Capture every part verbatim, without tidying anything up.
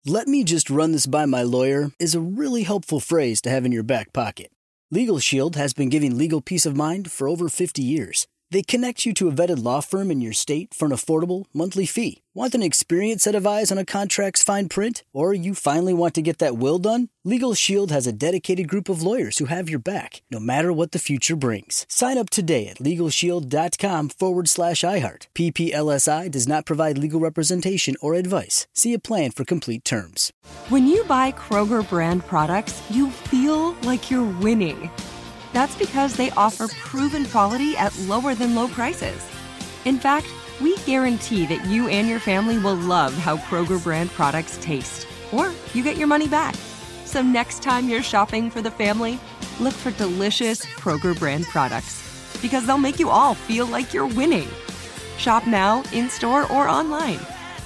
"Let me just run this by my lawyer" is a really helpful phrase to have in your back pocket. Legal Shield has been giving legal peace of mind for over fifty years. They connect you to a vetted law firm in your state for an affordable monthly fee. Want an experienced set of eyes on a contract's fine print? Or you finally want to get that will done? Legal Shield has a dedicated group of lawyers who have your back, no matter what the future brings. Sign up today at LegalShield.com forward slash iHeart. P P L S I does not provide legal representation or advice. See a plan for complete terms. When you buy Kroger brand products, you feel like you're winning. That's because they offer proven quality at lower than low prices. In fact, we guarantee that you and your family will love how Kroger brand products taste, or you get your money back. So next time you're shopping for the family, look for delicious Kroger brand products, because they'll make you all feel like you're winning. Shop now, in-store, or online.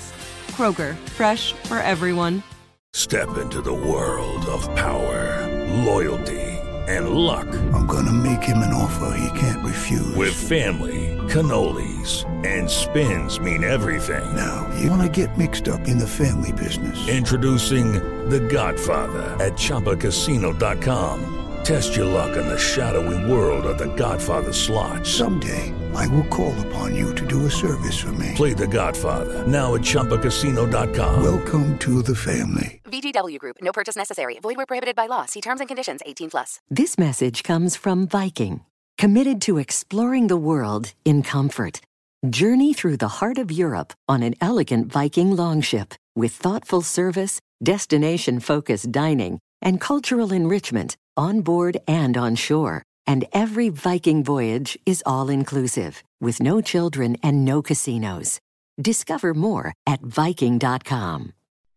Kroger, fresh for everyone. Step into the world of power, loyalty, and luck. I'm gonna make him an offer he can't refuse. With family, cannolis, and spins mean everything. Now, you wanna get mixed up in the family business. Introducing The Godfather at Chumba Casino dot com. Test your luck in the shadowy world of The Godfather slot. Someday, I will call upon you to do a service for me. Play The Godfather, now at Chumba Casino dot com. Welcome to the family. V G W Group. No purchase necessary. Void where prohibited by law. See terms and conditions. eighteen plus. This message comes from Viking, committed to exploring the world in comfort. Journey through the heart of Europe on an elegant Viking longship with thoughtful service, destination-focused dining, and cultural enrichment on board and on shore. And every Viking voyage is all-inclusive, with no children and no casinos. Discover more at Viking dot com.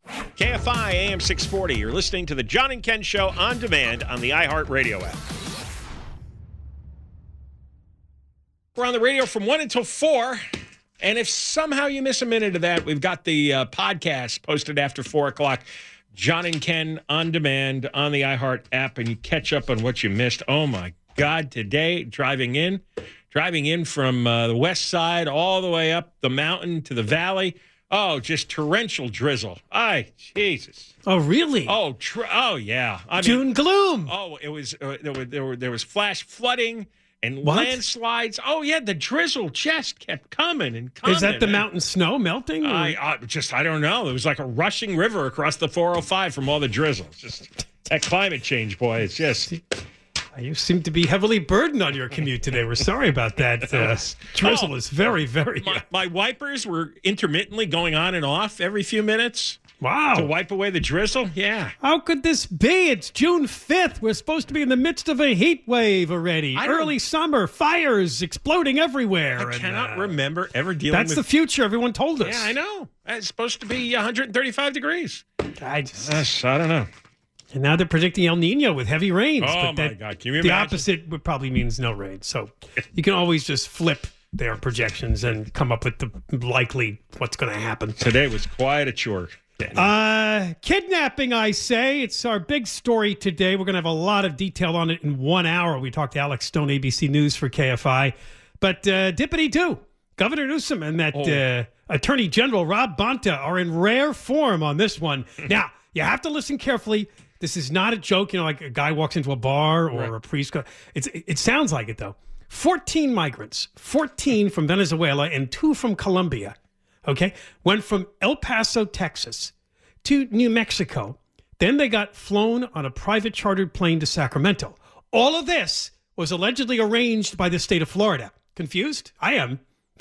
K F I A M six forty. You're listening to the John and Ken Show on demand on the iHeartRadio app. We're on the radio from one until four. And if somehow you miss a minute of that, we've got the uh, podcast posted after four o'clock. John and Ken on demand on the iHeart app, and you catch up on what you missed. Oh, my God. Today, driving in, driving in from uh, the west side all the way up the mountain to the valley. Oh, just torrential drizzle. Ay, Jesus. Oh, really? Oh, tr- oh yeah. I June mean, gloom. Oh, it was uh, there were there were there was flash flooding and What? landslides. Oh yeah, the drizzle just kept coming and coming. Is that the mountain snow melting? or- I, I just I don't know. It was like a rushing river across the four oh five from all the drizzle. It's just that climate change, boy. It's just. You seem to be heavily burdened on your commute today. We're sorry about that. Uh, drizzle Oh, is very, very. My, my wipers were intermittently going on and off every few minutes. Wow. To wipe away the drizzle? Yeah. How could this be? It's June fifth. We're supposed to be in the midst of a heat wave already. I don't- Early summer, fires exploding everywhere. I and, cannot uh, remember ever dealing That's with... the future everyone told us. Yeah, I know. It's supposed to be one hundred thirty-five degrees. I just... Yes, I don't know. And now they're predicting El Nino with heavy rains. Oh, but my that, God. Can you The imagine? opposite would probably means no rain. So you can always just flip their projections and come up with the likely what's going to happen. Today was quite a chore. Uh, kidnapping, I say. It's our big story today. We're going to have a lot of detail on it in one hour. We talked to Alex Stone, A B C News for K F I. But uh, dippity-doo. Governor Newsom and that Oh. uh, Attorney General Rob Bonta are in rare form on this one. Now, you have to listen carefully. This is not a joke, you know, like a guy walks into a bar or Right. a priest. Go, it's, it sounds like it, though. fourteen migrants, fourteen from Venezuela and two from Colombia, okay, went from El Paso, Texas to New Mexico. Then they got flown on a private chartered plane to Sacramento. All of this was allegedly arranged by the state of Florida. Confused? I am.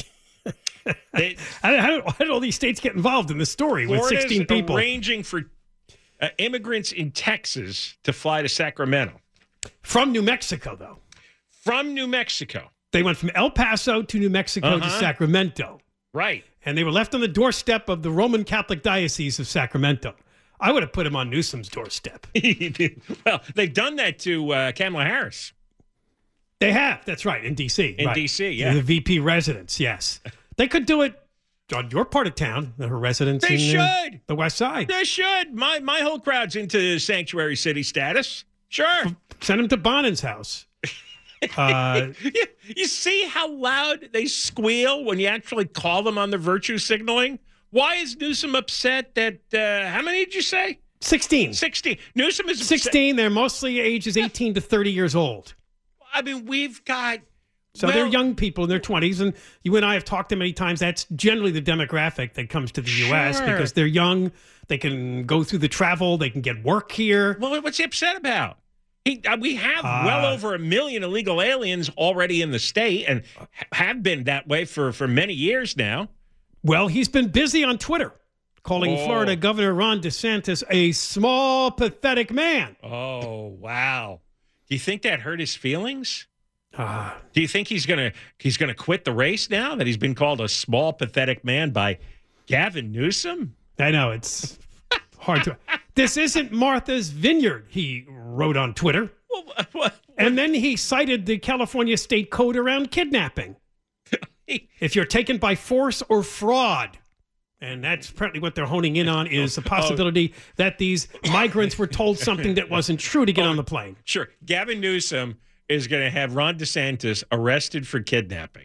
They, How, how, did, how did all these states get involved in this story with Florida's sixteen people? arranging for uh, immigrants in Texas to fly to Sacramento. From New Mexico, though. From New Mexico. They went from El Paso to New Mexico to Uh-huh. Sacramento. Right. And they were left on the doorstep of the Roman Catholic Diocese of Sacramento. I would have put him on Newsom's doorstep. Well, they've done that to uh, Kamala Harris. They have. That's right. In D C In right. D C, yeah. The V P residence, yes. They could do it on your part of town, her residence They in uh, should. the West Side. They should. My my whole crowd's into sanctuary city status. Sure. Send them to Bonin's house. Uh, you, you see how loud they squeal when you actually call them on the virtue signaling? Why is Newsom upset that, uh, how many did you say? sixteen. sixteen. Newsom is upset. sixteen. They're mostly ages eighteen to thirty years old. I mean, we've got... So well, they're young people in their twenties, and you and I have talked to many times. That's generally the demographic that comes to the U S Sure. because they're young. They can go through the travel. They can get work here. Well, what's he upset about? He, uh, we have Uh, well over a million illegal aliens already in the state and ha- have been that way for, for many years now. Well, he's been busy on Twitter, calling Oh. Florida Governor Ron DeSantis a small, pathetic man. Oh, wow. Do you think that hurt his feelings? Uh, Do you think he's gonna he's gonna quit the race now that he's been called a small, pathetic man by Gavin Newsom? I know, it's hard to... This isn't Martha's Vineyard, he wrote on Twitter. Well, what, what, And then he cited the California state code around kidnapping. If you're taken by force or fraud. And that's apparently what they're honing in on is the possibility oh. that these migrants were told something that wasn't true to get oh, on the plane. Sure. Gavin Newsom is going to have Ron DeSantis arrested for kidnapping.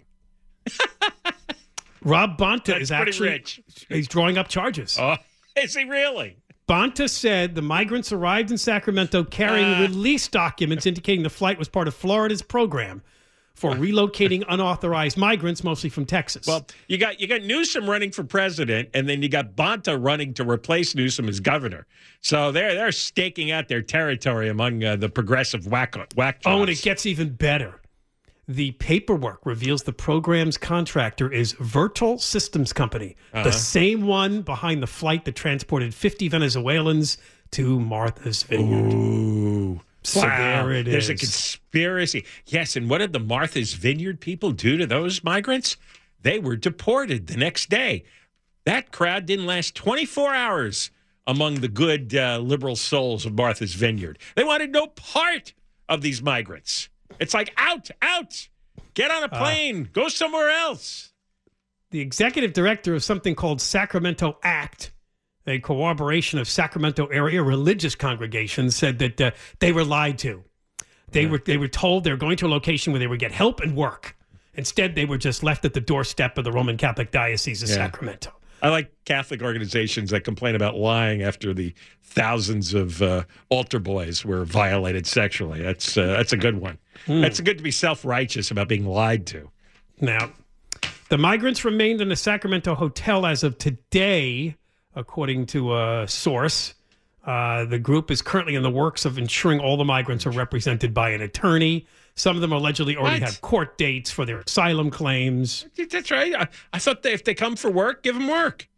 Rob Bonta That's is actually rich. He's drawing up charges. Oh, is he really? Bonta said the migrants arrived in Sacramento carrying uh, release documents indicating the flight was part of Florida's program for relocating unauthorized migrants, mostly from Texas. Well, you got you got Newsom running for president, and then you got Bonta running to replace Newsom as governor. So they're they're staking out their territory among uh, the progressive whack whack jobs. Oh, and it gets even better. The paperwork reveals the program's contractor is Vertal Systems Company, uh-huh. the same one behind the flight that transported fifty Venezuelans to Martha's Vineyard. Ooh. So wow. there it There's is. a conspiracy. Yes, and what did the Martha's Vineyard people do to those migrants? They were deported the next day. That crowd didn't last twenty-four hours among the good uh, liberal souls of Martha's Vineyard. They wanted no part of these migrants. It's like, out, out. Get on a plane. Uh, go somewhere else. The executive director of something called Sacramento ACT, a cooperation of Sacramento area religious congregations, said that uh, they were lied to. They yeah. were they were told they were going to a location where they would get help and work. Instead, they were just left at the doorstep of the Roman Catholic Diocese of yeah. Sacramento. I like Catholic organizations that complain about lying after the thousands of uh, altar boys were violated sexually. That's uh, that's a good one. Mm. That's good to be self-righteous about being lied to. Now, the migrants remained in the Sacramento hotel as of today, according to a source. Uh, the group is currently in the works of ensuring all the migrants are represented by an attorney. Some of them allegedly already what? have court dates for their asylum claims. That's right. I, I thought they, if they come for work, give them work.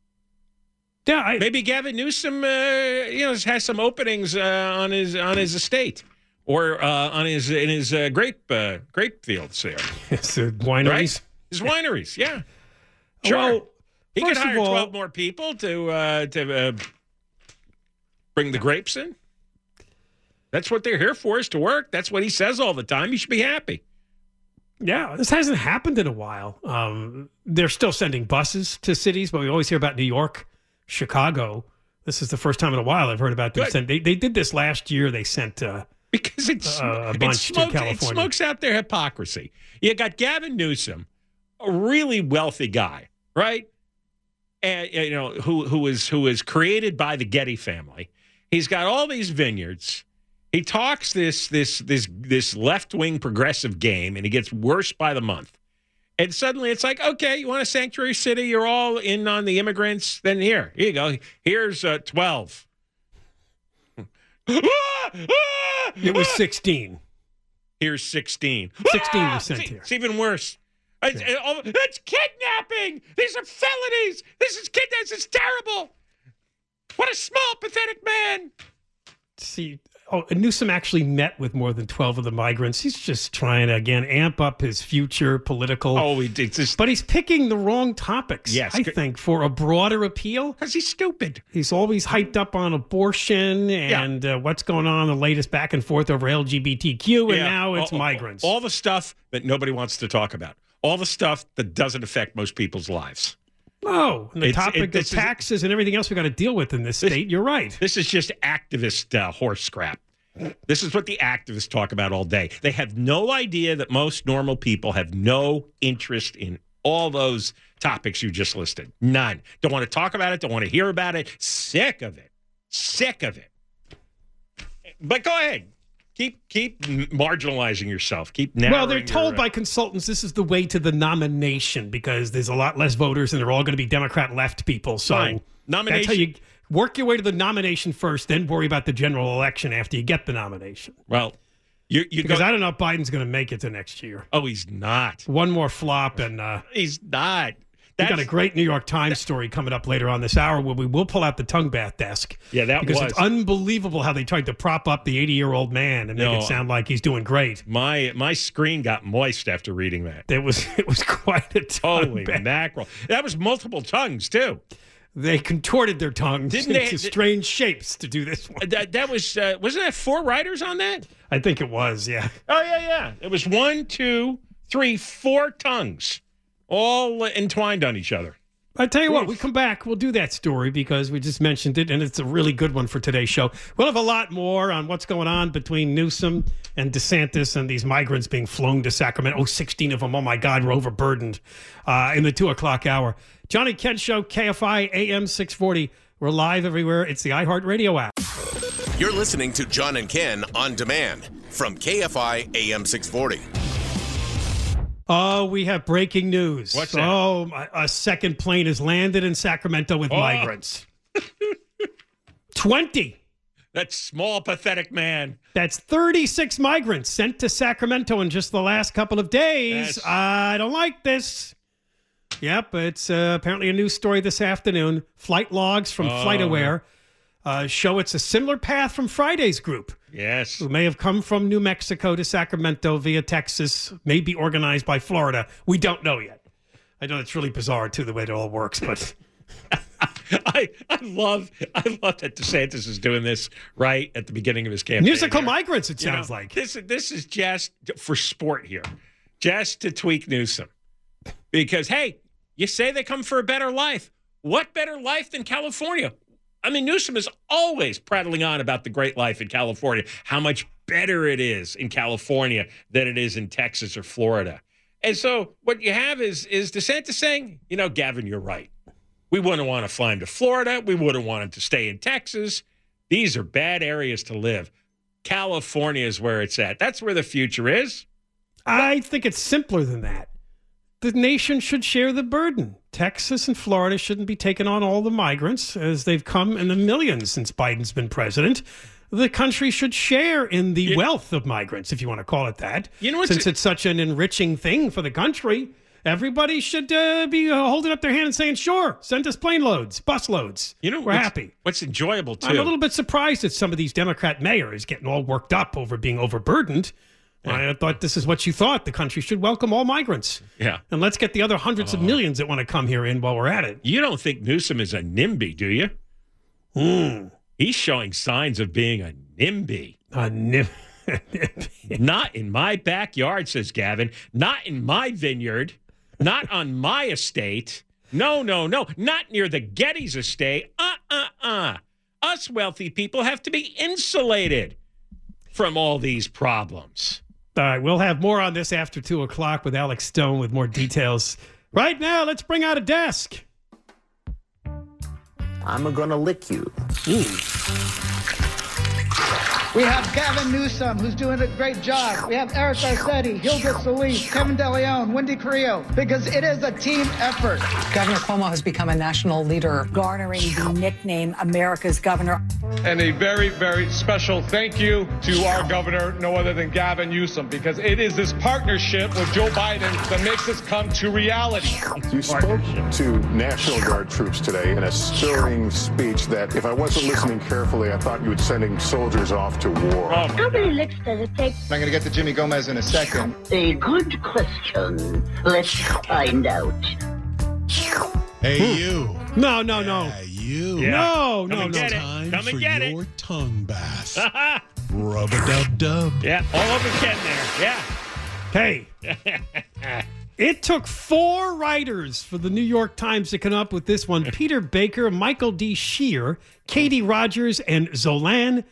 Yeah, I, maybe Gavin Newsom, uh, you know, has some openings uh, on his on his estate or uh, on his in his uh, grape uh, grape fields there. His uh, wineries, right? His wineries, yeah. Sure, well, he could hire all, twelve more people to uh, to uh, bring the grapes in. That's what they're here for, is to work. That's what he says all the time. You should be happy. Yeah, this hasn't happened in a while. Um, they're still sending buses to cities, but we always hear about New York, Chicago. This is the first time in a while I've heard about them. Send, they, they did this last year. They sent uh, because it's, uh, a bunch it smokes, to California. It smokes out their hypocrisy. You got Gavin Newsom, a really wealthy guy, right? And you know who who is who is created by the Getty family. He's got all these vineyards. He talks this this this this left-wing progressive game, and he gets worse by the month. And suddenly it's like, okay, you want a sanctuary city? You're all in on the immigrants? Then here, here you go. Here's uh, twelve. It was sixteen. Here's sixteen. sixteen was sent it's, here. It's even worse. It's, yeah. it's kidnapping. These are felonies. This is kidnapping. This is terrible. What a small, pathetic man. See, oh, Newsom actually met with more than twelve of the migrants. He's just trying to, again, amp up his future political. Oh, he did. Just... But he's picking the wrong topics, yes, I think, for a broader appeal. Because he's stupid. He's always hyped up on abortion and yeah. uh, what's going on, the latest back and forth over L G B T Q, and yeah. now it's all, migrants. All the stuff that nobody wants to talk about. All the stuff that doesn't affect most people's lives. Oh, and the it's, topic it, of taxes is, and everything else we got to deal with in this state. This, You're right. This is just activist uh, horse scrap. This is what the activists talk about all day. They have no idea that most normal people have no interest in all those topics you just listed. None. Don't want to talk about it. Don't want to hear about it. Sick of it. Sick of it. But go ahead. Keep keep marginalizing yourself. Keep narrowing. Well, they're told your, by consultants this is the way to the nomination because there's a lot less voters and they're all going to be Democrat left people. So Fine. Nomination. That's how you work your way to the nomination first, then worry about the general election after you get the nomination. Well, you, you because go, I don't know if Biden's going to make it to next year. Oh, he's not. One more flop and uh, he's not. We got a great New York Times story coming up later on this hour where we will pull out the tongue bath desk. Yeah, that because was. Because it's unbelievable how they tried to prop up the eighty-year-old man and no, make it sound like he's doing great. My my screen got moist after reading that. It was it was quite a tongue Holy bath. mackerel. That was multiple tongues, too. They contorted their tongues Didn't into they, strange shapes to do this one. That, that was, uh, wasn't that four writers on that? I think it was, yeah. Oh, yeah, yeah. It was one, two, three, four tongues all entwined on each other. I tell you what, we come back, we'll do that story because we just mentioned it, and it's a really good one for today's show. We'll have a lot more on what's going on between Newsom and DeSantis and these migrants being flown to Sacramento. Oh, sixteen of them. Oh, my God, we're overburdened uh, in the two o'clock hour. Johnny Kent Show, K F I, A M six forty. We're live everywhere. It's the iHeartRadio app. You're listening to John and Ken on demand from K F I, A M six forty. Oh, we have breaking news. What's that? Oh, a second plane has landed in Sacramento with Oh. migrants. twenty. That small, pathetic man. That's thirty-six migrants sent to Sacramento in just the last couple of days. Yes. I don't like this. Yep, it's uh, apparently a news story this afternoon. Flight logs from Oh, FlightAware uh, show it's a similar path from Friday's group, Yes. who may have come from New Mexico to Sacramento via Texas, may be organized by Florida. We don't know yet. I know it's really bizarre, too, the way it all works, but... I, I love I love that DeSantis is doing this right at the beginning of his campaign. Musical here. migrants, it You know, sounds like. This, this is just for sport here, just to tweak Newsom. Because, hey, you say they come for a better life. What better life than California? I mean, Newsom is always prattling on about the great life in California, how much better it is in California than it is in Texas or Florida. And so what you have is, is DeSantis saying, you know, Gavin, you're right. We wouldn't want to fly him to Florida. We wouldn't want him to stay in Texas. These are bad areas to live. California is where it's at. That's where the future is. I think it's simpler than that. The nation should share the burden. Texas and Florida shouldn't be taking on all the migrants as they've come in the millions since Biden's been president. The country should share in the You- wealth of migrants, if you want to call it that. You know what's Since a- it's such an enriching thing for the country, everybody should uh, be uh, holding up their hand and saying, sure, send us plane loads, bus loads. You know, We're what's, happy. What's enjoyable, too. I'm a little bit surprised that some of these Democrat mayors getting all worked up over being overburdened. I thought this is what you thought. The country should welcome all migrants. Yeah. And let's get the other hundreds of millions that want to come here in while we're at it. You don't think Newsom is a NIMBY, do you? Mm. He's showing signs of being a NIMBY. A nim- Not in my backyard, says Gavin. Not in my vineyard. Not on my estate. No, no, no. Not near the Getty's estate. Uh-uh-uh. Us wealthy people have to be insulated from all these problems. All right, we'll have more on this after two o'clock with Alex Stone with more details. Right now, let's bring out a desk. I'm gonna lick you. We have Gavin Newsom, who's doing a great job. We have Eric Garcetti, Hilda Solis, Kevin DeLeon, Wendy Carrillo, because it is a team effort. Governor Cuomo has become a national leader, garnering the nickname America's Governor. And a very, very special thank you to our governor, no other than Gavin Newsom, because it is this partnership with Joe Biden that makes this come to reality. You spoke to National Guard troops today in a stirring speech that, if I wasn't listening carefully, I thought you were sending soldiers off to war. How many licks does it take? I'm going to get to Jimmy Gomez in a second. A good question. Let's find out. Hey, you. No, no, no. Hey, you. Yeah. No, Come no, and no. get it. Time Come and for get your it. tongue bath. Rub-a-dub-dub. Yeah, all over Ken there. Yeah. Hey. It took four writers for the New York Times to come up with this one. Peter Baker, Michael D. Shear, Katie Rogers, and Zolan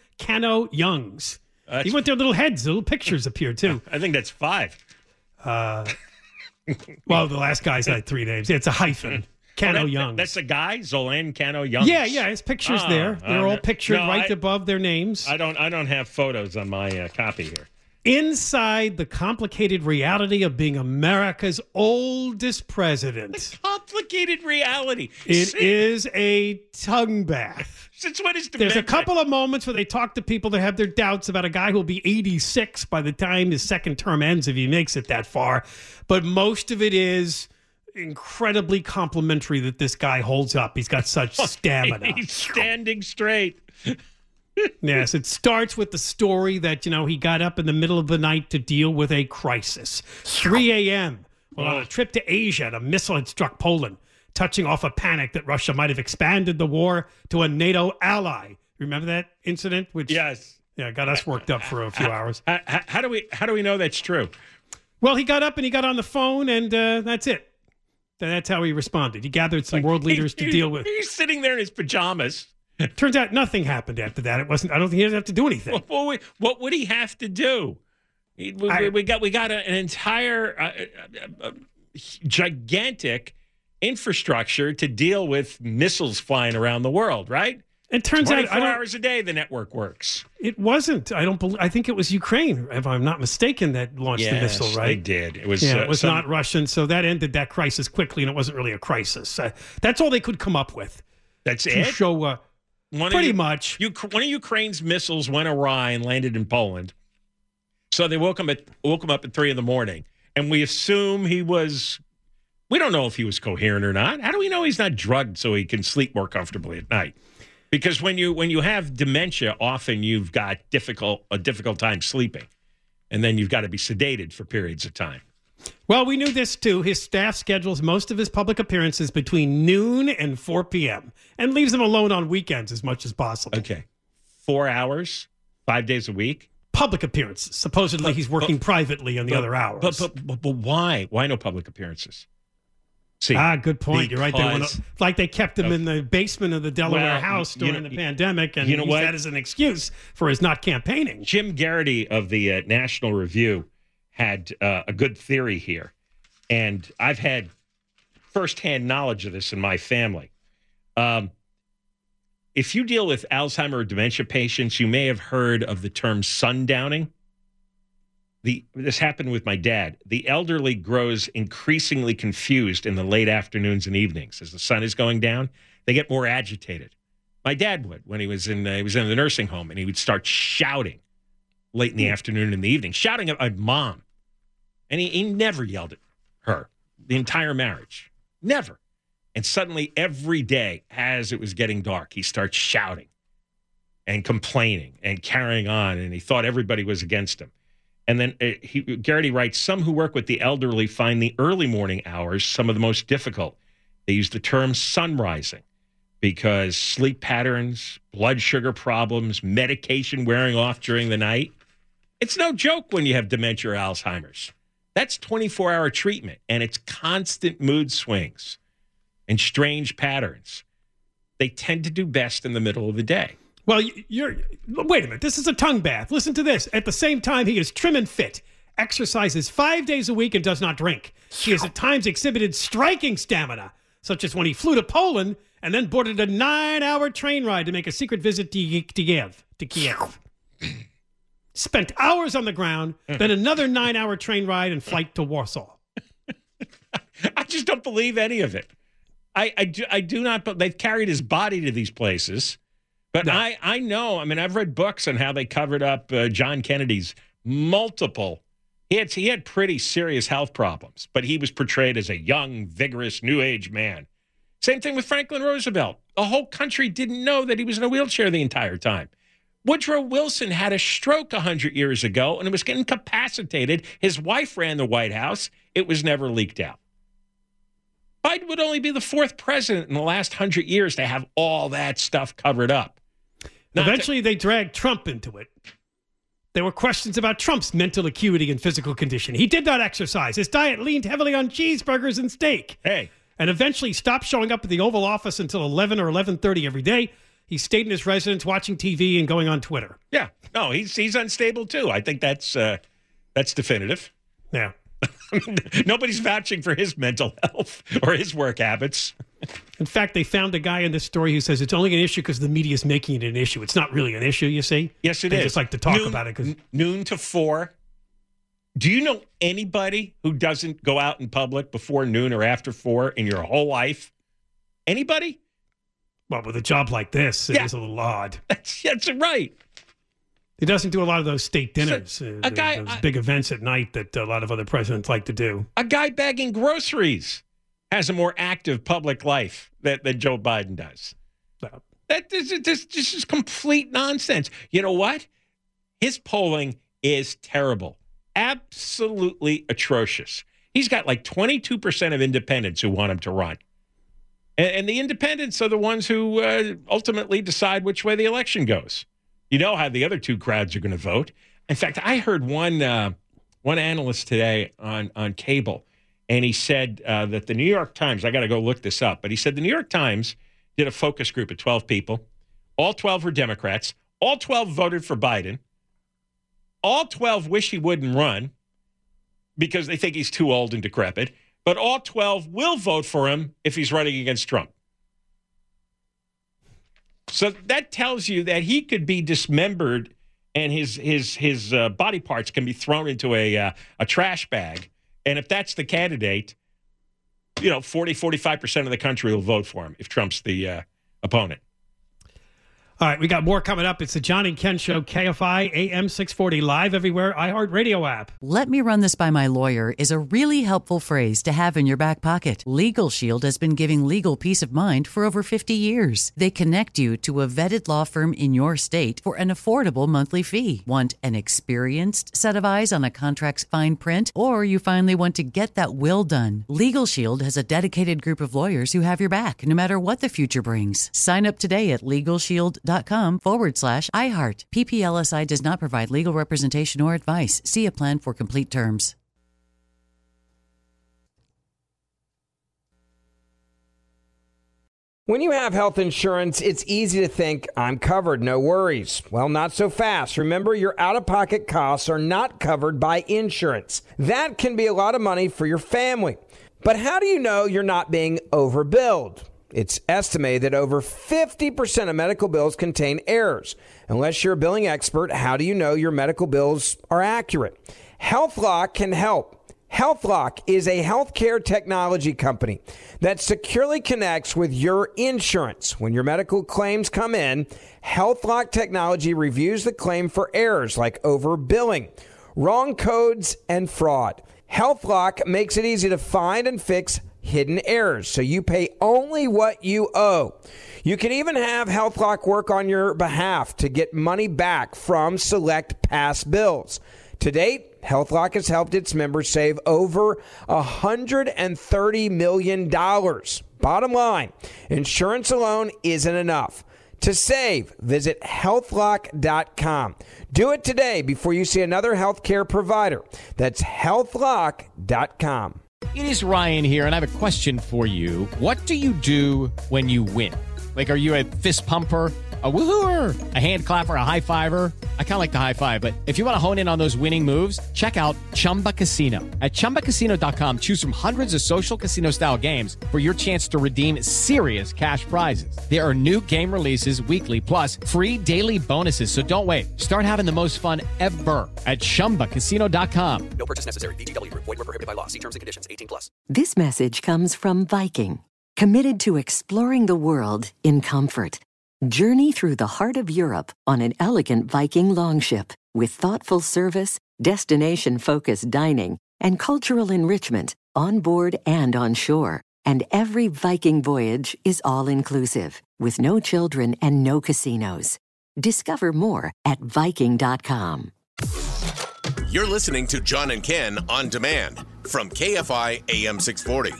Cano-Youngs. That's- You want their little heads, little pictures appear too. I think that's five. Uh, Well, the last guy's had three names. It's a hyphen. Cano Oh, that- Young. That's a guy, Zolan Cano Young. Yeah, yeah, his picture's Ah, there. They're uh, all pictured no, right I- above their names. I don't. I don't have photos on my uh, copy here. Inside the complicated reality of being America's oldest president. Complicated reality. It See, is a tongue bath. Since when is There's a dementia? couple of moments where they talk to people that have their doubts about a guy who'll be eighty-six by the time his second term ends, if he makes it that far. But most of it is incredibly complimentary that this guy holds up. He's got such stamina. He's standing straight. Yes, it starts with the story that, you know, he got up in the middle of the night to deal with a crisis. three a.m. Well, on a trip to Asia, a missile had struck Poland, touching off a panic that Russia might have expanded the war to a NATO ally. Remember that incident? Which, Yes. yeah, got us worked up for a few hours. How, how, how do we? How do we know that's true? Well, he got up and he got on the phone, and uh, that's it. That's how he responded. He gathered some world leaders to He- deal with. He's sitting there in his pajamas. Turns out nothing happened after that. It wasn't. I don't think he didn't have to do anything. What, would- what would he have to do? He- we, I- we got we got a- an entire uh, uh, uh, gigantic infrastructure to deal with missiles flying around the world, right? It turns out I twenty-four don't, hours a day the network works. it wasn't. I don't believe. I think it was Ukraine, if I'm not mistaken, that launched the Yes, missile. Right? they did. It was. Yeah, uh, it was some- not Russian. So that ended that crisis quickly, and it wasn't really a crisis. Uh, that's all they could come up with. That's to it. show. Uh, One Pretty of you, much. You, one of Ukraine's missiles went awry and landed in Poland. So they woke him at woke him up at three in the morning, and we assume he was. We don't know if he was coherent or not. How do we know he's not drugged so he can sleep more comfortably at night? Because when you when you have dementia, often you've got difficult a difficult time sleeping, and then you've got to be sedated for periods of time. Well, we knew this too. His staff schedules most of his public appearances between noon and four p.m. and leaves them alone on weekends as much as possible. Okay, four hours, five days a week. Public appearances. Supposedly, But- he's working but- privately on the But- other hours. But, but but but why? Why no public appearances? See, ah, good point. You're right. They wanna, because- like they kept him in the basement of the Delaware Well, house you during know- the pandemic, and you know used what? that as an excuse for his not campaigning. Jim Garrity of the uh, National Review had uh, a good theory here, and I've had firsthand knowledge of this in my family. Um, if you deal with Alzheimer or dementia patients, you may have heard of the term sundowning. The, this happened with my dad. The elderly grows increasingly confused in the late afternoons and evenings as the sun is going down. They get more agitated. My dad would when he was in uh, he was in the nursing home, and he would start shouting late in the afternoon and in the evening, shouting at my mom. And he, he never yelled at her the entire marriage, never. And suddenly, every day, as it was getting dark, he starts shouting and complaining and carrying on, and he thought everybody was against him. And then uh, he, Garrity writes, some who work with the elderly find the early morning hours some of the most difficult. They use the term sunrising because sleep patterns, blood sugar problems, medication wearing off during the night. It's no joke when you have dementia or Alzheimer's. That's twenty-four hour treatment, and it's constant mood swings and strange patterns. They tend to do best in the middle of the day. Well, you're. Wait a minute. This is a tongue bath. Listen to this. At the same time, he is trim and fit, exercises five days a week, and does not drink. He has at times exhibited striking stamina, such as when he flew to Poland and then boarded a nine-hour train ride to make a secret visit to, to Kiev. To Kiev. Spent hours on the ground, then another nine-hour train ride and flight to Warsaw. I just don't believe any of it. I, I, do, I do not. But they've carried his body to these places. But No. I, I know. I mean, I've read books on how they covered up uh, John Kennedy's multiple. He had, he had pretty serious health problems, but he was portrayed as a young, vigorous, new age man. Same thing with Franklin Roosevelt. The whole country didn't know that he was in a wheelchair the entire time. Woodrow Wilson had a stroke one hundred years ago and was incapacitated. His wife ran the White House. It was never leaked out. Biden would only be the fourth president in the last hundred years to have all that stuff covered up. Not Eventually, they dragged Trump into it. There were questions about Trump's mental acuity and physical condition. He did not exercise. His diet leaned heavily on cheeseburgers and steak. Hey. And eventually stopped showing up at the Oval Office until eleven or eleven thirty every day. He stayed in his residence watching T V and going on Twitter. Yeah, no, he's he's unstable too. I think that's uh, that's definitive. Yeah. Nobody's vouching for his mental health or his work habits. In fact, they found a guy in this story who says it's only an issue because the media is making it an issue. It's not really an issue, you see? Yes, it they is. They just like to talk noon, about it. Cause... Noon to four. Do you know anybody who doesn't go out in public before noon or after four in your whole life? Anybody? Well, with a job like this, it yeah. is a little odd. That's, that's right. He doesn't do a lot of those state dinners, so, uh, a guy, those I, big events at night that a lot of other presidents like to do. A guy bagging groceries has a more active public life that, than Joe Biden does. No. That this, this, this is complete nonsense. You know what? His polling is terrible. Absolutely atrocious. He's got like twenty-two percent of independents who want him to run. And, and the independents are the ones who uh, ultimately decide which way the election goes. You know how the other two crowds are going to vote. In fact, I heard one uh, one analyst today on, on cable, and he said uh, that the New York Times, I got to go look this up, but he said the New York Times did a focus group of twelve people. All twelve were Democrats. All twelve voted for Biden. All twelve wish he wouldn't run because they think he's too old and decrepit. But all twelve will vote for him if he's running against Trump. So that tells you that he could be dismembered and his his his uh, body parts can be thrown into a uh, a trash bag. And if that's the candidate, you know, forty, forty-five percent of the country will vote for him if Trump's the uh, opponent. All right, we got more coming up. It's the John and Ken Show, K F I, A M six forty, live everywhere, iHeartRadio app. Let me run this by my lawyer is a really helpful phrase to have in your back pocket. Legal Shield has been giving legal peace of mind for over fifty years. They connect you to a vetted law firm in your state for an affordable monthly fee. Want an experienced set of eyes on a contract's fine print? Or you finally want to get that will done? Legal Shield has a dedicated group of lawyers who have your back, no matter what the future brings. Sign up today at LegalShield dot com forward slash iHeart. P P L S I does not provide legal representation or advice. See a plan for complete terms. When you have health insurance, it's easy to think, I'm covered, no worries. Well, not so fast. Remember, your out-of-pocket costs are not covered by insurance. That can be a lot of money for your family. But how do you know you're not being overbilled? It's estimated that over fifty percent of medical bills contain errors. Unless you're a billing expert, how do you know your medical bills are accurate? HealthLock can help. HealthLock is a healthcare technology company that securely connects with your insurance. When your medical claims come in, HealthLock technology reviews the claim for errors like overbilling, wrong codes, and fraud. HealthLock makes it easy to find and fix hidden errors, so you pay only what you owe. You can even have HealthLock work on your behalf to get money back from select past bills. To date, HealthLock has helped its members save over one hundred thirty million dollars. Bottom line, insurance alone isn't enough. To save, visit health lock dot com. Do it today before you see another healthcare provider. That's health lock dot com. It is Ryan here, and I have a question for you. What do you do when you win? Like, are you a fist pumper, a woohooer, a hand clapper, a high fiver? I kind of like the high five, but if you want to hone in on those winning moves, check out Chumba Casino. At chumba casino dot com, choose from hundreds of social casino-style games for your chance to redeem serious cash prizes. There are new game releases weekly, plus free daily bonuses, so don't wait. Start having the most fun ever at chumba casino dot com. No purchase necessary. V G W. Void where prohibited by law. See terms and conditions. eighteen plus. This message comes from Viking, committed to exploring the world in comfort. Journey through the heart of Europe on an elegant Viking longship with thoughtful service, destination-focused dining, and cultural enrichment on board and on shore. And every Viking voyage is all-inclusive, with no children and no casinos. Discover more at Viking dot com. You're listening to John and Ken on demand from K F I A M six forty.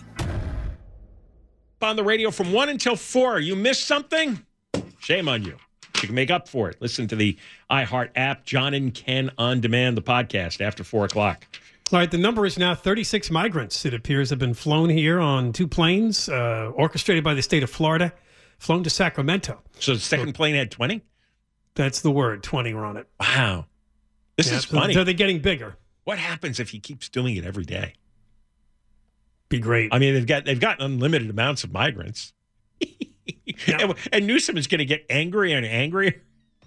On the radio from one until four. You missed something? Shame on you. You can make up for it. Listen to the iHeart app, John and Ken on Demand, the podcast after four o'clock. All right, the number is now thirty-six migrants, it appears, have been flown here on two planes, uh, orchestrated by the state of Florida, flown to Sacramento. So the second so, plane had twenty? That's the word, twenty were on it. Wow. This yeah, is funny. So they're getting bigger. What happens if he keeps doing it every day? Be great. I mean, they've got they've got unlimited amounts of migrants. and, and Newsom is going to get angrier and angrier.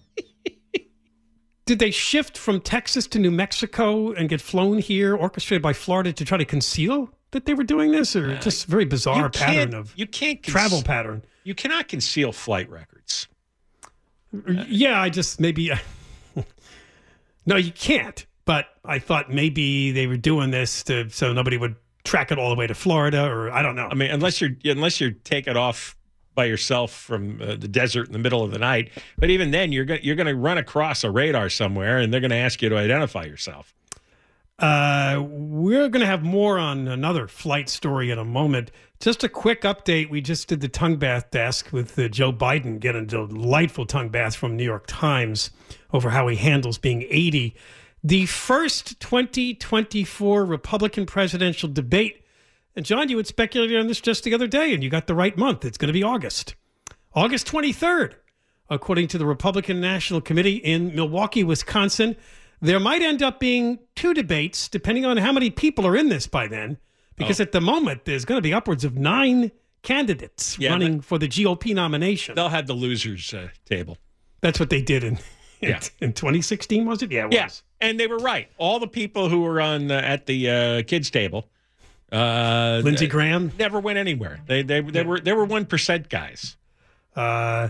Did they shift from Texas to New Mexico and get flown here, orchestrated by Florida, to try to conceal that they were doing this, or uh, just a very bizarre pattern of you can't conce- travel pattern? You cannot conceal flight records. Uh, yeah, I just maybe. No, you can't. But I thought maybe they were doing this to so nobody would track it all the way to Florida, or I don't know. I mean, unless you're unless you're taking off by yourself from uh, the desert in the middle of the night. But even then, you're going you're going to run across a radar somewhere, and they're going to ask you to identify yourself. Uh, we're going to have more on another flight story in a moment. Just a quick update. We just did the tongue bath desk with uh, Joe Biden getting a delightful tongue bath from New York Times over how he handles being eighty. The first twenty twenty-four Republican presidential debate. And John, you had speculated on this just the other day, and you got the right month. It's going to be August. August twenty-third, according to the Republican National Committee in Milwaukee, Wisconsin. There might end up being two debates, depending on how many people are in this by then, because oh. at the moment, there's going to be upwards of nine candidates yeah, running but, for the G O P nomination. They'll have the losers uh, table. That's what they did in, in, yeah. in twenty sixteen, was it? Yeah, it yeah. was. And they were right. All the people who were on uh, at the uh, kids' table, uh, Lindsey Graham, never went anywhere. They they they yeah. were they were one percent guys. Uh,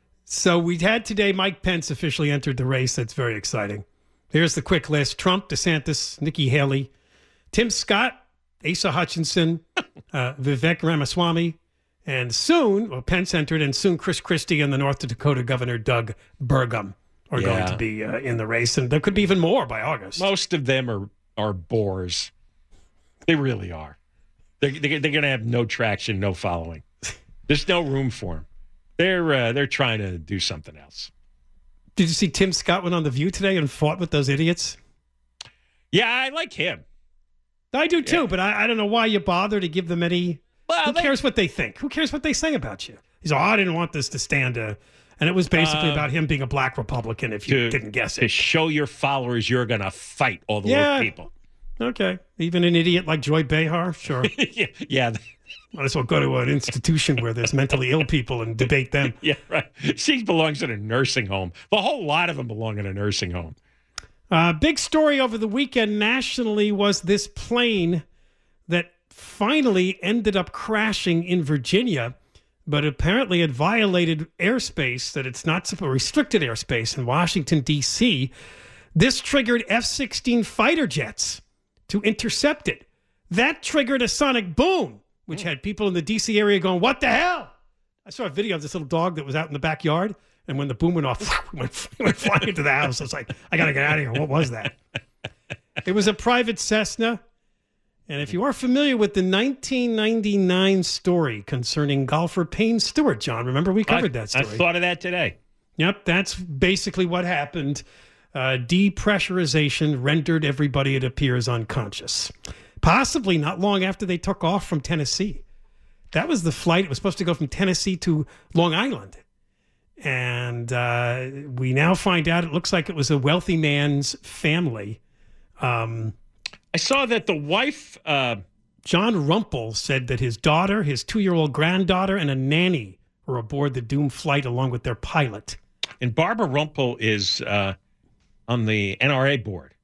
so we had today. Mike Pence officially entered the race. That's very exciting. Here's the quick list: Trump, DeSantis, Nikki Haley, Tim Scott, Asa Hutchinson, uh, Vivek Ramaswamy, and soon, well, Pence entered, and soon Chris Christie and the North Dakota Governor Doug Burgum are yeah. going to be uh, in the race, and there could be even more by August. Most of them are are bores. They really are. They're, they're, they're going to have no traction, no following. There's no room for them. They're uh, they're trying to do something else. Did you see Tim Scott went on The View today and fought with those idiots? Yeah, I like him. I do too, yeah. but I, I don't know why you bother to give them any. Well, Who they, cares what they think? Who cares what they say about you? He's like, oh, I didn't want this to stand a. And it was basically uh, about him being a black Republican, if you to, didn't guess it. To show your followers you're going to fight all the yeah. woke people. Okay. Even an idiot like Joy Behar? Sure. yeah. yeah. Might as well go to an institution where there's mentally ill people and debate them. Yeah, right. She belongs in a nursing home. The whole lot of them belong in a nursing home. Uh, big story over the weekend nationally was this plane that finally ended up crashing in Virginia, but apparently it violated airspace that it's not supposed, restricted airspace in Washington, D C. This triggered F sixteen fighter jets to intercept it. That triggered a sonic boom, which had people in the D C area going, what the hell? I saw a video of this little dog that was out in the backyard, and when the boom went off, it went, it went flying into the house. I was like, I got to get out of here. What was that? It was a private Cessna. And if you are familiar with the nineteen ninety-nine story concerning golfer Payne Stewart, John, remember we covered I, that story. I thought of that today. Yep, that's basically what happened. Uh, depressurization rendered everybody, it appears, unconscious. Possibly not long after they took off from Tennessee. That was the flight. It was supposed to go from Tennessee to Long Island. And uh, we now find out it looks like it was a wealthy man's family. Um, I saw that the wife... Uh... John Rumpel said that his daughter, his two-year-old granddaughter, and a nanny were aboard the doomed flight along with their pilot. And Barbara Rumpel is uh, on the N R A board.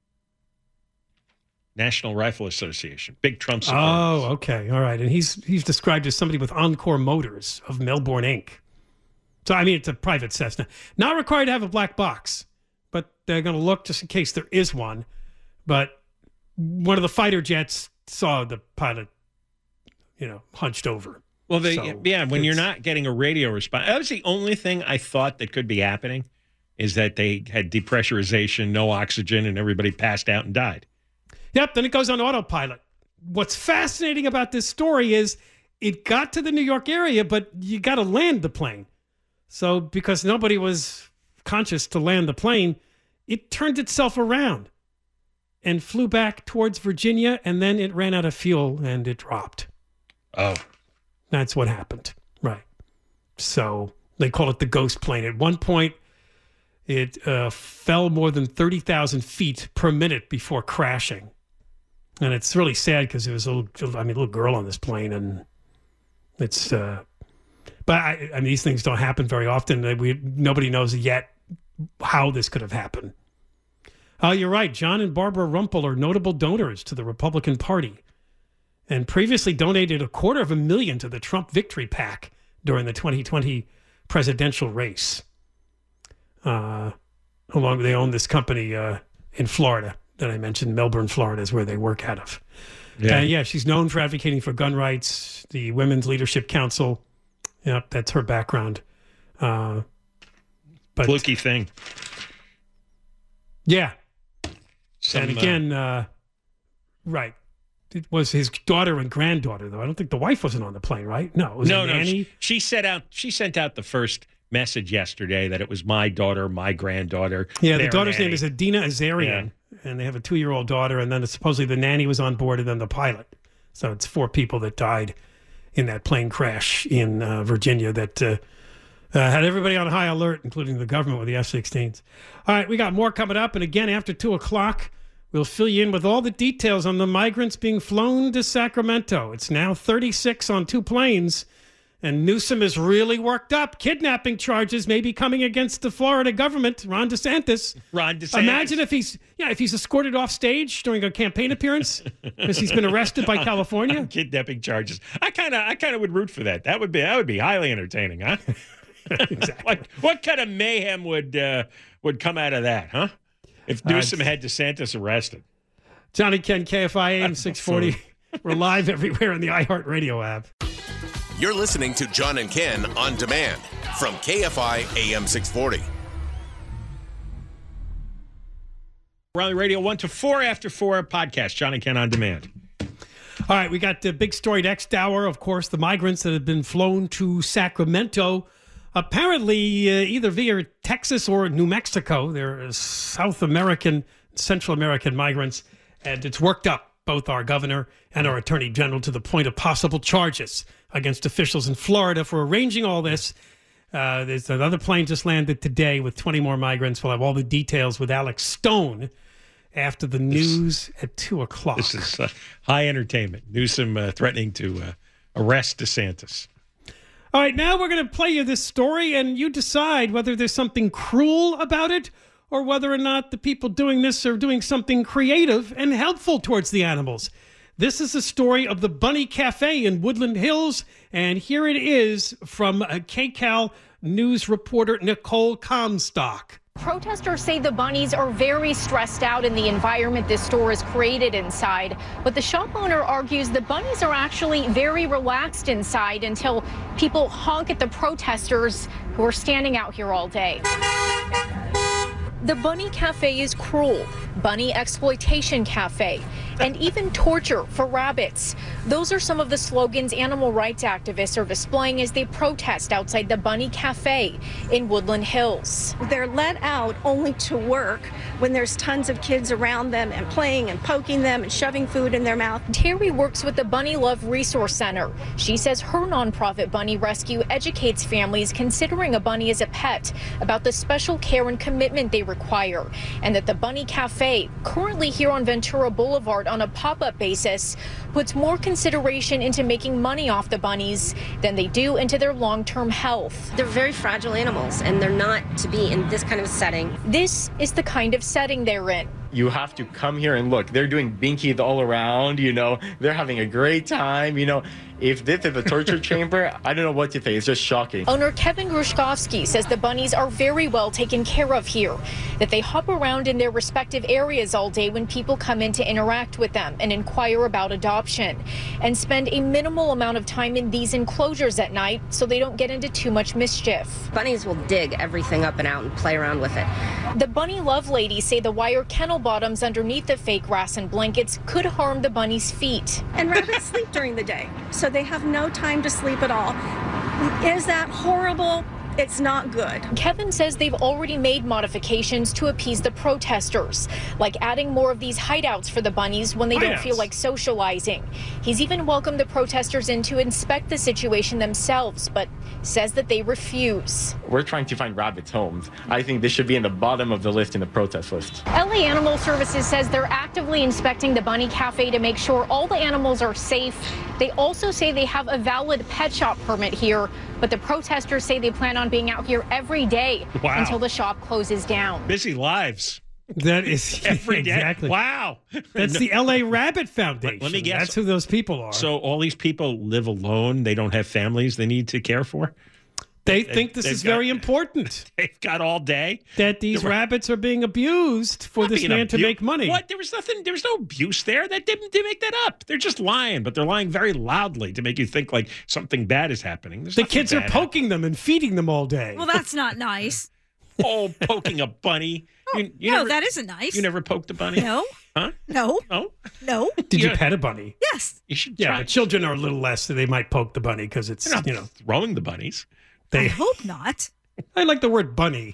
National Rifle Association. Big Trump supporters. Oh, okay. All right. And he's he's described as somebody with Encore Motors of Melbourne, Incorporated. So, I mean, it's a private Cessna. Not required to have a black box, but they're going to look just in case there is one. But one of the fighter jets saw the pilot, you know, hunched over. Well, they, so yeah, when you're not getting a radio response. That was the only thing I thought that could be happening is that they had depressurization, no oxygen, and everybody passed out and died. Yep, then it goes on autopilot. What's fascinating about this story is it got to the New York area, but you got to land the plane. So because nobody was conscious to land the plane, it turned itself around and flew back towards Virginia, and then it ran out of fuel and it dropped. Oh. That's what happened. Right. So they call it the ghost plane. At one point, it uh, fell more than thirty thousand feet per minute before crashing. And it's really sad because there was a little, I mean, a little girl on this plane, and it's, uh, but I, I mean, these things don't happen very often. We Nobody knows yet how this could have happened. Oh, you're right. John and Barbara Rumpel are notable donors to the Republican Party and previously donated a quarter of a million to the Trump Victory PAC during the twenty twenty presidential race. Uh, along, they own this company uh, in Florida that I mentioned. Melbourne, Florida is where they work out of. Yeah. Uh, yeah, she's known for advocating for gun rights, the Women's Leadership Council. Yep, that's her background. Uh, but Fluky thing. Yeah. Some, and again, uh, right. It was his daughter and granddaughter, though. I don't think the wife wasn't on the plane, right? No, it was no, a no. nanny. She, she sent out. She sent out the first message yesterday that it was my daughter, my granddaughter. Yeah, the their daughter's nanny. name is Adina Azarian, yeah. and they have a two-year-old daughter. And then supposedly the nanny was on board, and then the pilot. So it's four people that died in that plane crash in uh, Virginia that uh, uh, had everybody on high alert, including the government with the F sixteens. All right, we got more coming up, and again after two o'clock. We'll fill you in with all the details on the migrants being flown to Sacramento. It's now thirty-six on two planes, and Newsom is really worked up. Kidnapping charges may be coming against the Florida government, Ron DeSantis. Ron DeSantis. Imagine if he's yeah, if he's escorted off stage during a campaign appearance because he's been arrested by California. Kidnapping charges. I kind of, I kind of would root for that. That would be, that would be highly entertaining, huh? Exactly. what, what kind of mayhem would uh, would come out of that, huh? If Newsom uh, had DeSantis arrested. Johnny Ken, K F I A M six forty. We're live everywhere on the iHeartRadio app. You're listening to John and Ken on demand from K F I A M six forty. We're on the radio one to four after four podcast, John and Ken on demand. All right, we got the big story next hour. Of course, the migrants that have been flown to Sacramento. Apparently, uh, either via Texas or New Mexico. They're South American, Central American migrants, and it's worked up both our governor and our attorney general to the point of possible charges against officials in Florida for arranging all this. Uh, there's another plane just landed today with twenty more migrants. We'll have all the details with Alex Stone after the news this, at two o'clock. This is uh, high entertainment. Newsom uh, threatening to uh, arrest DeSantis. All right, now we're going to play you this story, and you decide whether there's something cruel about it or whether or not the people doing this are doing something creative and helpful towards the animals. This is the story of the Bunny Cafe in Woodland Hills, and here it is from K C A L news reporter Nicole Comstock. Protesters say the bunnies are very stressed out in the environment this store has created inside, but the shop owner argues the bunnies are actually very relaxed inside until people honk at the protesters who are standing out here all day. The Bunny Cafe is cruel, bunny exploitation cafe, and even torture for rabbits. Those are some of the slogans animal rights activists are displaying as they protest outside the Bunny Cafe in Woodland Hills. They're let out only to work when there's tons of kids around them and playing and poking them and shoving food in their mouth. Terry works with the Bunny Love Resource Center. She says her nonprofit Bunny Rescue educates families considering a bunny as a pet about the special care and commitment they require, and that the Bunny Cafe, currently here on Ventura Boulevard on a pop-up basis, puts more consideration into making money off the bunnies than they do into their long-term health. They're very fragile animals, and they're not to be in this kind of setting. This is the kind of setting they're in. You have to come here and look. They're doing binkies all around, you know. They're having a great time, you know. If this is a torture chamber, I don't know what to say. It's just shocking. Owner Kevin Grushkovsky says the bunnies are very well taken care of here, that they hop around in their respective areas all day when people come in to interact with them and inquire about adoption, and spend a minimal amount of time in these enclosures at night so they don't get into too much mischief. Bunnies will dig everything up and out and play around with it. The Bunny Love ladies say the wire kennel bottoms underneath the fake grass and blankets could harm the bunny's feet. And rabbits sleep during the day, so they have no time to sleep at all. Is that horrible? It's not good. Kevin says they've already made modifications to appease the protesters, like adding more of these hideouts for the bunnies when they hideouts. don't feel like socializing. He's even welcomed the protesters in to inspect the situation themselves, but says that they refuse. We're trying to find rabbits' homes. I think this should be in the bottom of the list in the protest list. L A Animal Services says they're actively inspecting the Bunny Cafe to make sure all the animals are safe. They also say they have a valid pet shop permit here, but the protesters say they plan on being out here every day Wow. until the shop closes down. Busy lives. That is Every day. exactly. Wow. That's the L A Rabbit Foundation. Let me guess. That's who those people are. So all these people live alone. They don't have families they need to care for. They They- think this they've is got- very important. They've got all day. That these They're- rabbits are being abused for Not this being man to abu- make money. What? There was nothing. There was no abuse there. That didn't. They make that up. They're just lying, but they're lying very loudly to make you think like something bad is happening. There's The nothing kids are bad poking them and feeding them all day. Well, that's not nice. Oh, poking a bunny. You, you no, never, that isn't nice. You never poked a bunny? No. Huh? No. No? No. Did you Yeah. pet a bunny? Yes. You should Yeah, try. but children are a little less, so they might poke the bunny because it's, They're not you know. throwing the bunnies. I They, hope not. I like the word bunny.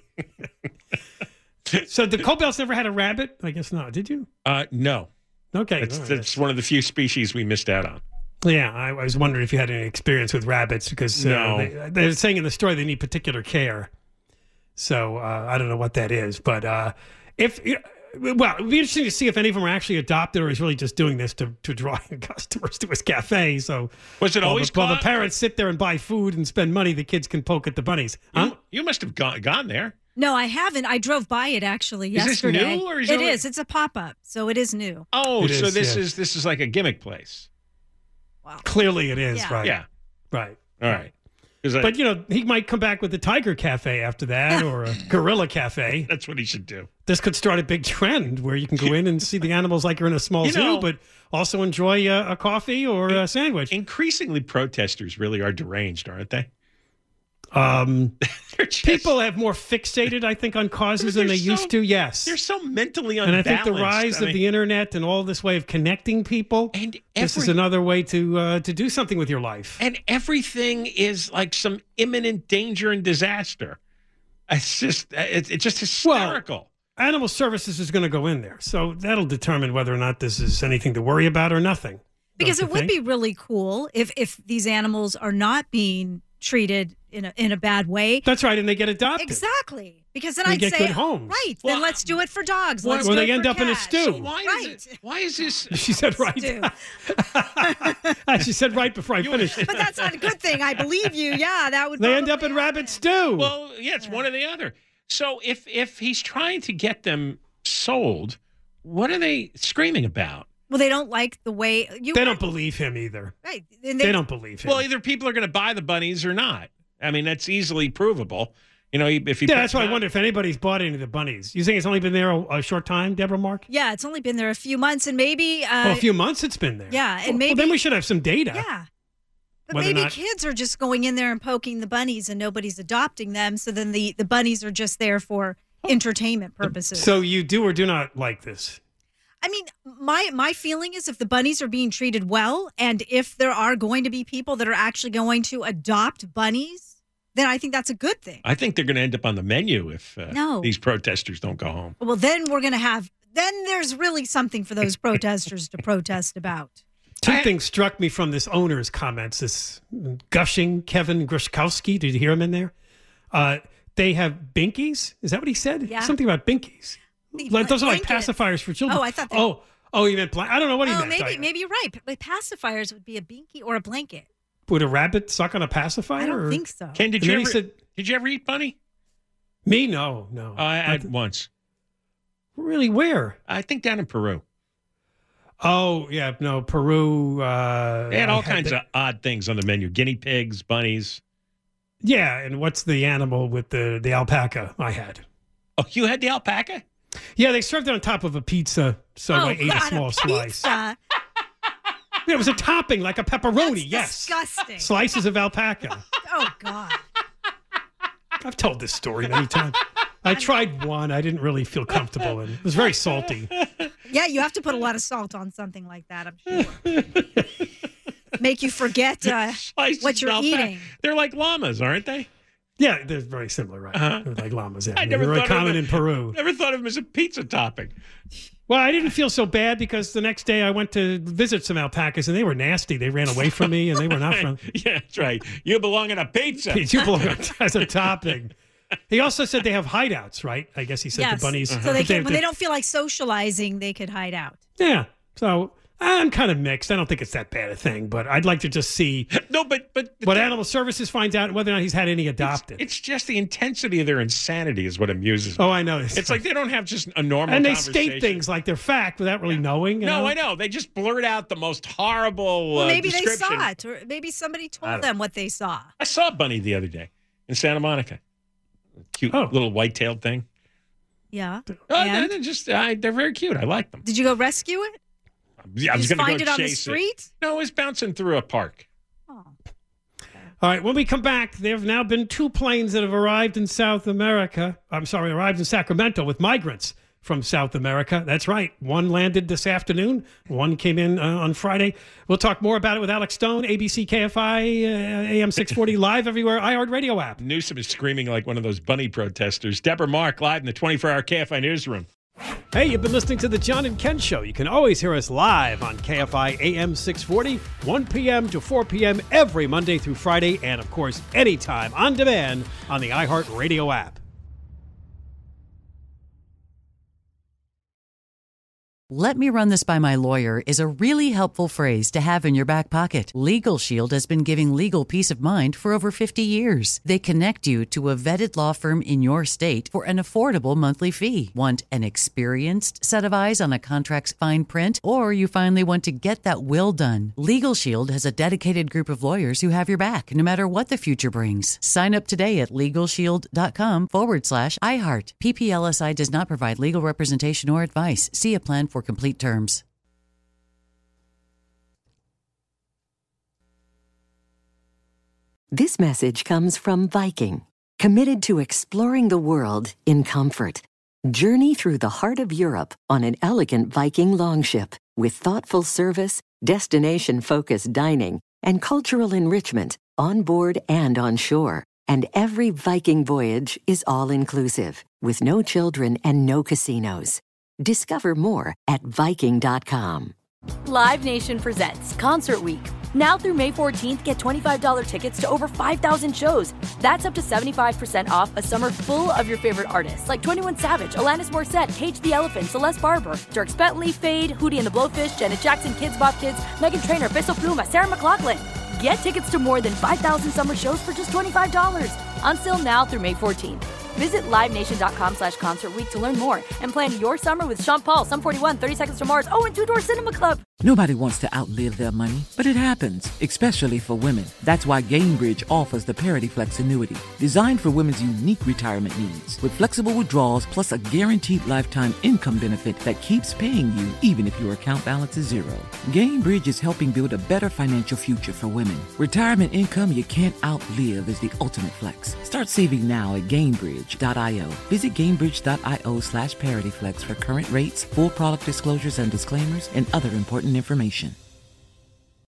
So the Cobelts never had a rabbit? I guess not. Did you? Uh, no. Okay. That's, all right. that's one of the few species we missed out on. Yeah, I, I was wondering if you had any experience with rabbits because uh, No. they, they're saying in the story they need particular care. So uh, I don't know what that is, but uh, if well, it'd be interesting to see if any of them are actually adopted or he's really just doing this to, to draw in customers to his cafe. So Was it while always the, while the caught? parents sit there and buy food and spend money, the kids can poke at the bunnies. Huh? You, you must have gone, gone there. No, I haven't. I drove by it actually Is this yesterday. new, or is it it- is. It's a pop-up, so it is new. Oh, It so is, this yeah. is this is like a gimmick place. Clearly it is, Yeah. right? Yeah. Right. All right. 'Cause I- But, you know, he might come back with the Tiger Cafe after that or a Gorilla Cafe. That's what he should do. This could start a big trend where you can go in and see the animals like you're in a small You zoo, know- but also enjoy uh, a coffee or a sandwich. Increasingly, protesters really are deranged, aren't they? Um, They're just- people have more fixated, I think, on causes than They're they so- used to. Yes. They're so mentally And unbalanced. I think the rise I of mean, the internet and all this way of connecting people, and this is every- another way to uh, to do something with your life. and everything is like some imminent danger and disaster. It's just it's, it's just hysterical. Animal Services is going to go in there, so that'll determine whether or not this is anything to worry about or nothing. Because don't it you would think? be really cool if if these animals are not being treated in a in a bad way. That's right, and they get adopted. Exactly. Because then They I'd get say, good homes. right, Well, then let's do it for dogs. Well, Let's well, do they it end for up in a cats. stew. So why Right. is it? Why is this? She said right. Stew. she said right before I finished. But that's not a good thing. I believe you. Yeah, that would They end up probably in rabbit stew. Well, yeah, it's one or the other. So if if he's trying to get them sold, what are they screaming about? Well, they don't like the way you. they don't believe him either. Right. And They, don't believe him. Well, either people are going to buy the bunnies or not. I mean, that's easily provable. You know, if he yeah, puts that's why I them out- wonder if anybody's bought any of the bunnies. You think it's only been there a, a short time, Deborah Mark? Yeah, it's only been there a few months, and maybe. Uh, well, a few months it's been there. Yeah, and Well, maybe. well, then we should have some data. Yeah. But Whether or maybe not- kids are just going in there and poking the bunnies, and nobody's adopting them. So then the the bunnies are just there for entertainment purposes. So you do or do not like this? I mean, my my feeling is if the bunnies are being treated well, and if there are going to be people that are actually going to adopt bunnies, then I think that's a good thing. I think they're going to end up on the menu if uh, No. these protesters don't go home. Well, then we're going to have. Then there's really something for those protesters to protest about. Two things struck me from this owner's comments. This gushing Kevin Grushkowski. Did you hear him in there? Uh, they have binkies. Is that what he said? Yeah. Something about binkies. The Like, those are like blankets. pacifiers for children. Oh, I thought they- Oh, oh, he meant blank. I don't know what he Oh, meant. maybe I- maybe you're right. But pacifiers would be a binky or a blanket. Would a rabbit suck on a pacifier? I don't or- think so. Ken, did And you then ever he said, did you ever eat bunny? me? No, no. I Not had th- once. really, where? I think down in Peru. Oh, yeah, no, Peru. Uh, They had I all kinds the- of odd things on the menu: guinea pigs, bunnies. Yeah, and what's the animal with the, the alpaca I had? Oh, you had the alpaca? Yeah, they served it on top of a pizza, so oh, I ate God, a small slice. pizza? Yeah, it was a topping, like a pepperoni, yes. Disgusting. Slices of alpaca. Oh God. I've told this story many times. I tried one. I didn't really feel comfortable, and it was very salty. Yeah, you have to put a lot of salt on something like that, I'm sure. Make you forget uh, Slices what you're of alpaca. eating. They're like llamas, aren't they? Yeah, they're very similar, right? Uh-huh. They're like llamas. Yeah. I never They're very thought of common them- in Peru. Never thought of them as a pizza topping. Well, I didn't feel so bad because the next day I went to visit some alpacas and they were nasty. They ran away from me and they were not from. Yeah, that's right. You belong in a pizza. You belong as a topping. He also said they have hideouts, right? I guess he said Yes. the bunnies. So they but can, when they don't feel like socializing, they could hide out. Yeah. So I'm kind of mixed. I don't think it's that bad a thing, but I'd like to just see No, but but what Animal Services finds out and whether or not he's had any adopted. it's just the intensity of their insanity is what amuses me. Oh, I know. It's, It's like they don't have just a normal and they conversation. state things like they're fact without really knowing. you No, know? I know. They just blurt out the most horrible Well, uh, maybe they description. saw it, or maybe somebody I told don't- them what they saw. I saw a bunny the other day in Santa Monica. Cute Oh. little white-tailed thing. Yeah. Oh, And? they're just I, they're very cute. I like them. Did you go rescue it? Yeah, I was just going find to it go on the chase street? No, it was bouncing through a park. All right, when we come back, there have now been two planes that have arrived in South America. I'm sorry, arrived in Sacramento with migrants from South America. That's right. One landed this afternoon. One came in uh, on Friday. We'll talk more about it with Alex Stone, A B C K F I, uh, A M six forty, live everywhere, iHeartRadio app. Newsom is screaming like one of those bunny protesters. Deborah Mark live in the twenty-four hour K F I newsroom. Hey, you've been listening to the John and Ken Show. You can always hear us live on K F I A M six forty, one p.m. to four p.m. every Monday through Friday, and of course, anytime on demand on the iHeartRadio app. Let me run this by my lawyer is a really helpful phrase to have in your back pocket. Legal Shield has been giving legal peace of mind for over fifty years. They connect you to a vetted law firm in your state for an affordable monthly fee. Want an experienced set of eyes on a contract's fine print? Or you finally want to get that will done? Legal Shield has a dedicated group of lawyers who have your back, no matter what the future brings. Sign up today at LegalShield.com forward slash iHeart. P P L S I does not provide legal representation or advice. See a plan for complete terms. This message comes from Viking, committed to exploring the world in comfort. Journey through the heart of Europe on an elegant Viking longship with thoughtful service, destination-focused dining, and cultural enrichment on board and on shore. And every Viking voyage is all-inclusive, with no children and no casinos. Discover more at Viking dot com. Live Nation presents Concert Week. Now through May fourteenth, get twenty-five dollars tickets to over five thousand shows. That's up to seventy-five percent off a summer full of your favorite artists like twenty-one Savage, Alanis Morissette, Cage the Elephant, Celeste Barber, Dierks Bentley, Fade, Hootie and the Blowfish, Janet Jackson, Kids Bop Kids, Meghan Trainor, Peso Pluma, Sarah McLachlan. Get tickets to more than five thousand summer shows for just twenty-five dollars. On sale now through May fourteenth. Visit livenation.com slash concert week to learn more and plan your summer with Sean Paul, Sum forty-one, thirty Seconds to Mars, oh, and Two Door Cinema Club. Nobody wants to outlive their money, but it happens, especially for women. That's why GameBridge offers the Parity Flex annuity, designed for women's unique retirement needs, with flexible withdrawals plus a guaranteed lifetime income benefit that keeps paying you even if your account balance is zero. GameBridge is helping build a better financial future for women. Retirement income you can't outlive is the ultimate flex. Start saving now at GameBridge dot io. Visit GameBridge.io slash ParityFlex for current rates, full product disclosures and disclaimers, and other important information.